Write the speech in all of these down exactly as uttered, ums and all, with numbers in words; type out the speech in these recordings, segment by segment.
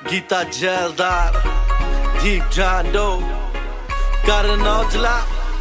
ਕੀਤਾ ਜੈਲਦਾਰ ਦੀਪ ਜਾਂਡੋ ਕਰਨ ਔਜਲਾ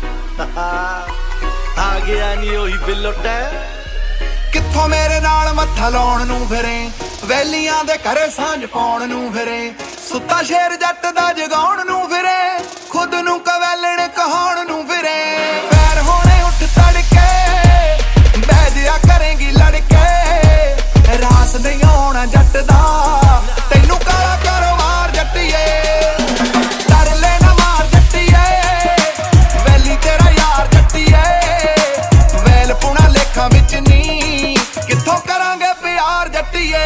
ਆ ਗਿਆ ਨੀ ਉਹੀ ਬਿੱਲੋ ਟੈ ਕਿੱਥੋਂ ਮੇਰੇ ਨਾਲ ਮੱਥਾ ਲਾਉਣ ਨੂੰ ਫਿਰੇ ਵੈਲੀਆਂ ਦੇ ਘਰੇ ਸਾਂਝ ਪਾਉਣ ਨੂੰ ਫਿਰੇ ਸੁੱਤਾ ਸ਼ੇਰ ਜੱਟ ਦਾ ਜਗਾਉਣ ਨੂੰ ਫਿਰੇ ਖੁਦ ਨੂੰ ਕਵੈਲਣ ਕਹਾਉਣ ਨੂੰ ਫਿਰੇ ਫੈਰ ਹੋਣੇ ਉੱਠ ਤੜਕੇ ਬਹਿ ਜਿਆ ਕਰੇਂਗੀ ਲੜਕੇ ਰਾਸ ਨਹੀਂ ਆਉਣਾ ਜੱਟ ਦਾ ਤੈਨੂੰ ਕਾਲਾ ਕਾਰੋਬਾਰ ਜੱਟੀਏ ਡਰ ਲੈ ਨਾ ਮਾਰ ਜੱਟੀਏ ਵੈਲੀ ਤੇਰਾ ਯਾਰ ਜੱਟੀਏ ਵੈਲ ਪੁਣਾ ਲੇਖਾਂ ਵਿੱਚ ਨੀ ਕਿੱਥੋਂ ਕਰਾਂਗੇ ਪਿਆਰ ਜੱਟੀਏ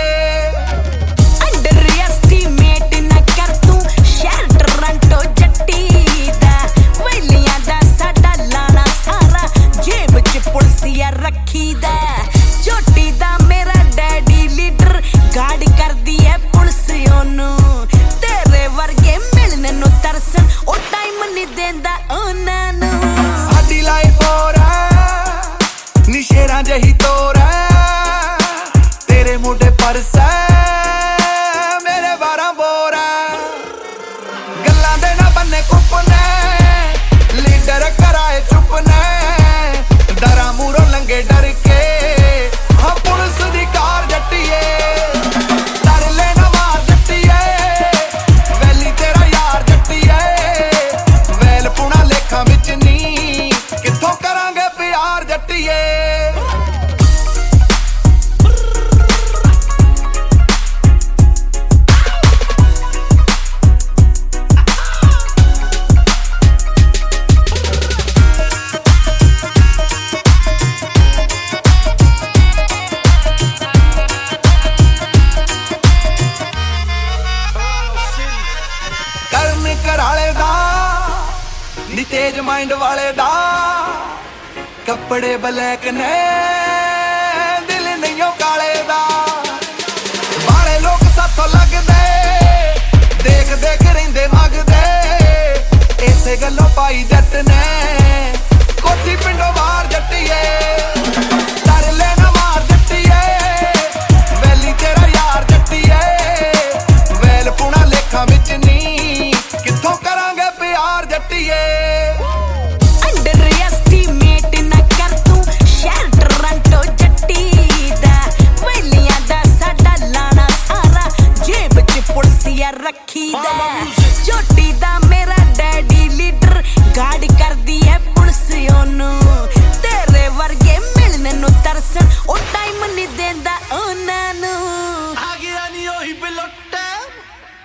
ਛੋਟੀ ਦਾ ਮੇਰਾ ਡੈਡੀ ਲੀਡਰ ਗਾਰਡ ਕਰਦੀ ਐ ਪੁਲਿਸ ਉਹਨੂੰ ਤੇਰੇ ਵਰਗੇ ਮਿਲਣ ਨੂੰ ਤਰਸਣ ਉਹ ਟਾਈਮ ਨਹੀਂ ਦਿੰਦਾ ਉਹਨਾਂ ਨੂੰ ਸਾਡੀ ਲਾਈਫ ਹੋਰ ਐ ਨੀ ਸ਼ੇਰਾਂ ਜਿਹੀ ਤੋਰ ਐ ਤੇਰੇ ਮੋਢੇ ਪਰਸ ਐ ਮੇਰੇ ਬਾਰਾਂ ਬੋਰ ਐ ਗੱਲਾਂ ਦੇ ਨਾ ਬੰਨੇ ਕੁੱਪ ਨੇ ਲੀਡਰ ਕਰਾਏ ਚੁੱਪ ਨੇ ਡਰਾਂ ਮੂਰੋਂ ਲੰਗੇ ਡਰ ਕੇ ਹਾਂ ਪੁਲਿਸ ਦੀ ਕਾਰ ਜੱਟੀਏ ਡਰ ਲੈ ਨਾ ਮਾਰ ਜੱਟੀਏ ਵੈਲੀ ਤੇਰਾ ਯਾਰ ਜੱਟੀਏ ਵੈਲ ਪੁਣਾ ਲੇਖਾਂ ਵਿੱਚ ਨੀ ਕਿੱਥੋਂ ਕਰਾਂਗੇ ਪਿਆਰ ਜੱਟੀਏ ਘਰਾਲੇ ਦਾ ਨੀ ਤੇਜ ਮਾਈਂਡ ਵਾਲੇ ਦਾ ਕੱਪੜੇ ਬਲੈਕ ਨੇ ਦਿਲ ਨਹੀਂਓ ਕਾਲੇ ਦਾ ਬਾਲੇ ਲੋਕ ਸਾਥੋਂ ਲੱਗਦੇ ਦੇਖ ਦੇਖ ਰਹਿੰਦੇ ਮਗਦੇ ਇਸੇ ਗੱਲੋਂ ਪਾਈ ਜੱਟ ਨੇ